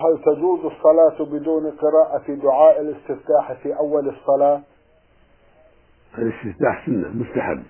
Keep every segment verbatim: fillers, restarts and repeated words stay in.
هل تجوز الصلاة بدون قراءة دعاء الاستفتاح في أول الصلاة؟ الاستفتاح سنة مستحب،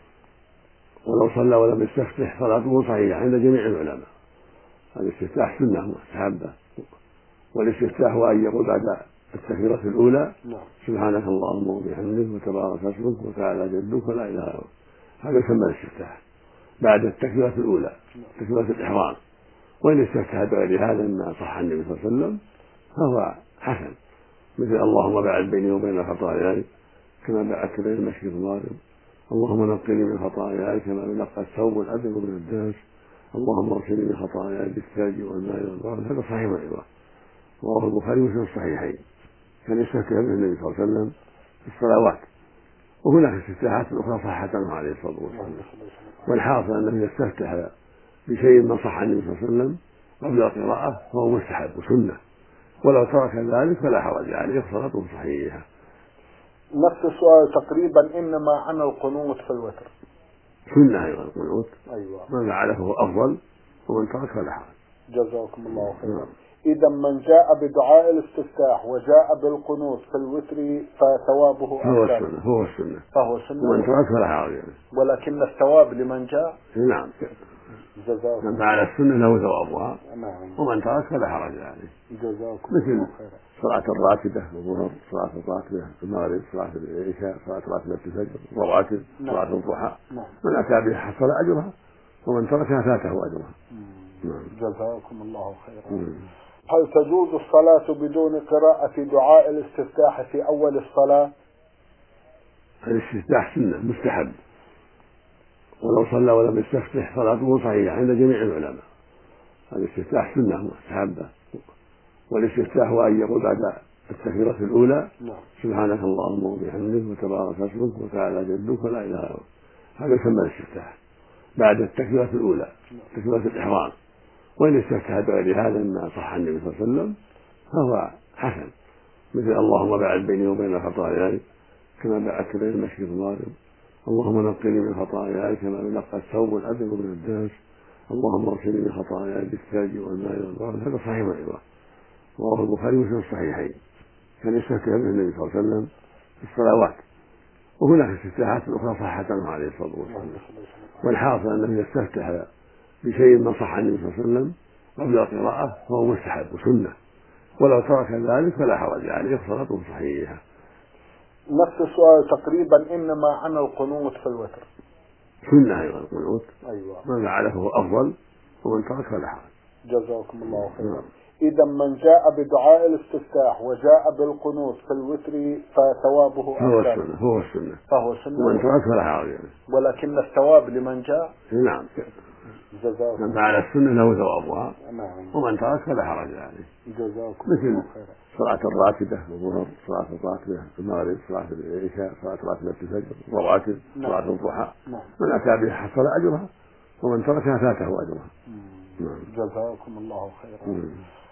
ولو صلى ولم يستفتح صلاته صحيحة عند جميع العلماء. الاستفتاح سنة مستحبة، والاستفتاح هو أن يقول بعد التكبيرة الأولى سبحانك اللهم وبحمدك وتبارك اسمك وتعالى جدك ولا إله إلا أنت. هذا يسمى الاستفتاح بعد التكبيرة الأولى، تكبيرة الإحرام. وإن استفتح بغير هذا ما صح عن النبي صلى الله عليه وسلم فهو حسن، مثل اللهم باعد بيني وبين خطاياي كما باعدت بين المشرق والمغرب، اللهم نقني من خطاياي كما ينقى الثوب الأبيض من الدنس، اللهم اغسلني من خطاياي بالثلج والماء والبرد. هذا صحيح أيضا، رواه البخاري ومسلم الصحيحين. كان يستفتح به النبي صلى الله عليه وسلم في الصلوات، وهناك استفتاحات أخرى صحت عنه عليه الصلاة والسلام. والحاصل أنه إذا استفتح بشيء ما صح عن النبي صلى الله عليه وسلم قبل القراءة فهو مستحب وسنة، ولو ترك ذلك فلا حرج عليه، صلاته صحيحة. نفس السؤال تقريبا، إنما عن القنوت في الوتر. سنة أيضا القنوت، أيوة. من فعله فهو أفضل، ومن ترك فلا حرج. جزاكم الله خيرا. إذا من جاء بدعاء الاستفتاح وجاء بالقنوت في الوتر فثوابه فهو أكثر. السنة فهو السنة فهو سنة، ومن ترك فلا حرج يعني. ولكن الثواب لمن جاء. نعم، جزاكم من فعل السنة له ثوابها، نعم. ومن ترك فلا حرج عليه. جزاكم مثل الله خيرا. صلاة الراتبة الظهر، صلاة الراتبة المغرب، صلاة العشاء، صلاة راتبة الفجر، الرواتب، نعم. صلاة الضحى. نعم. من أتى بها حصل أجرها، ومن تركها فاته أجرها. نعم. جزاكم الله خيرا. مم. هل تجوز الصلاة بدون قراءة دعاء الاستفتاح في أول الصلاة؟ الاستفتاح سنة مستحب، ولو صلى ولم يستفتح صلاته صحيحة عند جميع العلماء. الاستفتاح سنة مستحبة، والاستفتاح هو أن يقول بعد التكبيرة الأولى سبحانك اللهم وبحمدك وتبارك اسمك وتعالى جدك ولا إله إلا أنت. هذا يسمى الاستفتاح بعد التكبيرة الأولى، تكبيرة الإحرام. وإن استفتح بغير هذا ما صح عن النبي صلى الله عليه وسلم فهو حسن، مثل اللهم باعد بيني وبين خطاياي كما باعدت بين المشرق والمغرب، اللهم نقني من خطاياي كما ينقى الثوب الأبيض من الدنس، اللهم اغسلني من خطاياي بالثلج والماء والبرد. هذا صحيح أيضا، رواه البخاري ومسلم الصحيحين. كان يستفتح به النبي صلى الله عليه وسلم في الصلوات، وهناك استفتاحات أخرى صحت عنه عليه الصلاة والسلام. والحاصل أنه إذا استفتح بشيء ما صح عن النبي صلى الله عليه وسلم قبل القراءة فهو مستحب وسنة، ولو ترك ذلك فلا حرج عليه، صلاته صحيحة. نفس السؤال تقريبا، إنما عن القنوت في الوتر. سنة أيضا القنوت. أيوة. من فعله فهو أفضل، ومن ترك فلا حرج. جزاكم الله خيرا. إذا من جاء بدعاء الاستفتاح وجاء بالقنوت في الوتر فثوابه فهو أكثر. السنة فهو السنة فهو سنة، ومن ترك فلا حرج يعني. ولكن الثواب لمن جاء. نعم، جزاكم. من فعل السنة له ثوابها، نعم. ومن ترك فلا حرج عليه. جزاكم مثل الله خيرا. صلاة الراتبة الظهر، صلاة الراتبة المغرب، صلاة العشاء، صلاة راتبة الفجر، الرواتب، صلاة الضحى. من أتى بها حصل أجرها، ومن تركها فاته أجرها. جزاكم الله خيرا.